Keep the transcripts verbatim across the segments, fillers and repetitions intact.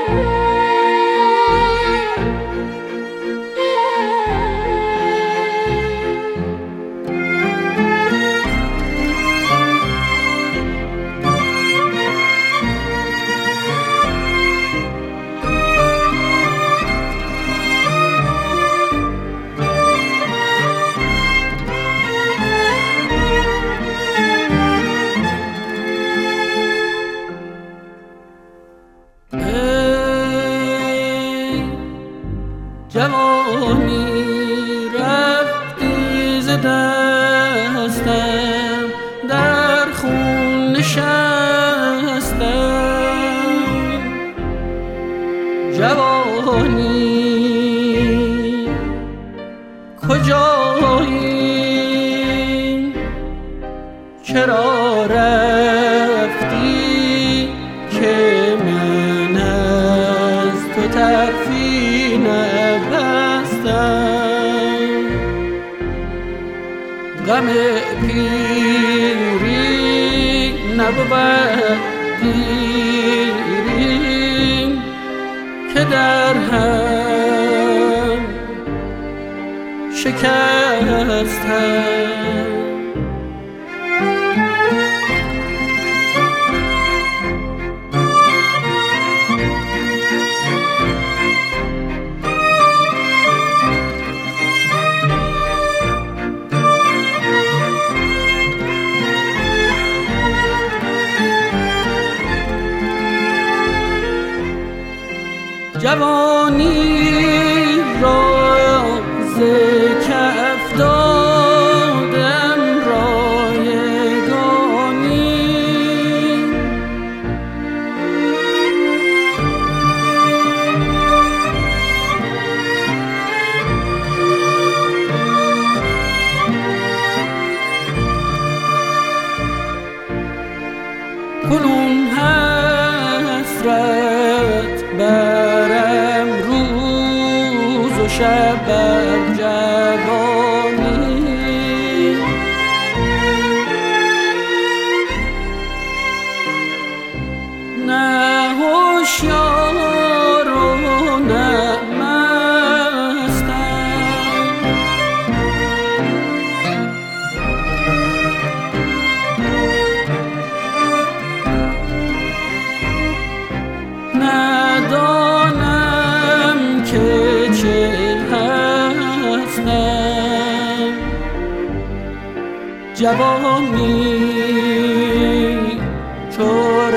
جوانی رفتی ز دستم، در خون نشستم. جوانی کجایی؟ چرا رفتی که من از تو طرفی نبستم؟ غم پیری نبود دیری که در هم شکستم. جوانی را ز کف دادم رایگانی، کنون حسرت برم روز و شب بر جوانی. نه هوشیار و نه مستم، ندانم که چه هستم. جوانی چو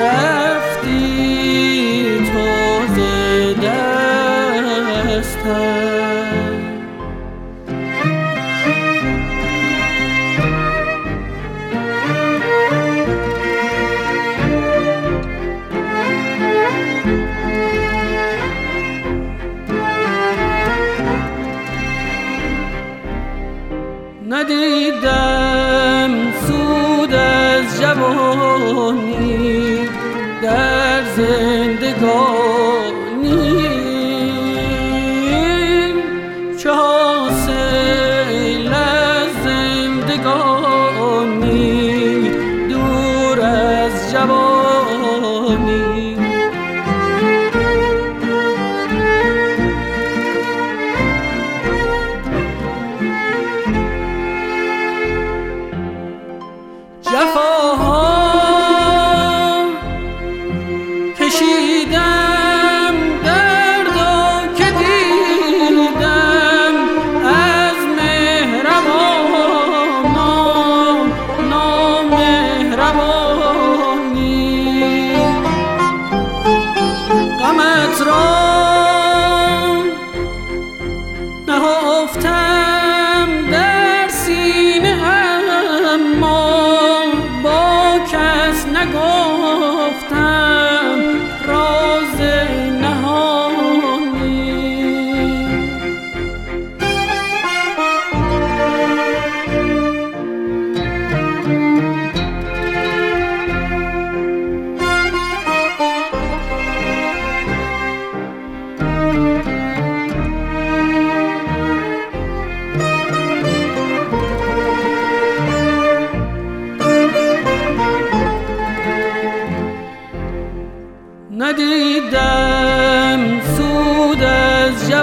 رفتی تو ز دستم. ندیدم سود از جوانی در زندگانی، چه حاصل از زندگانی دور از جوانی. جفاها کشیدم، دردا که دیدم از مهربان نامهربانی. غمت را نهفتم در سینه، اما با کس نگفتم راز نهانی.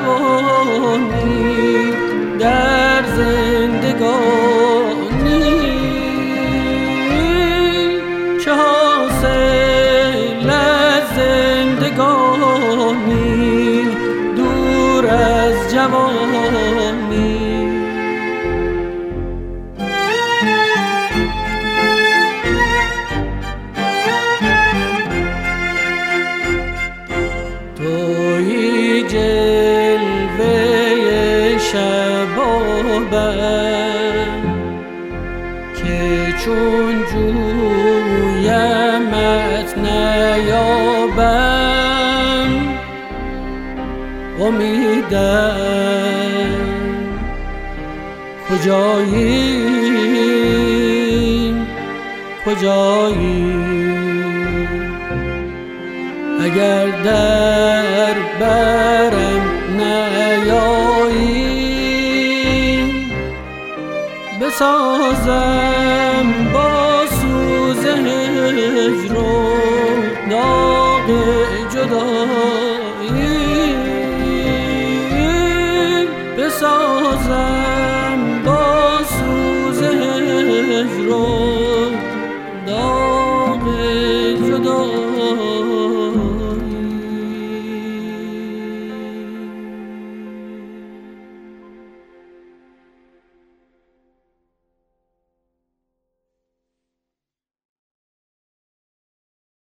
جوانی در زندگانی چه حاصل از زندگانی دور از جوانی. تویی جلوه شبابم که چون جویمت نیابم امیدم کجایی کجایی اگر در برم نیایی بسازم با سوز هجر و داغ جدا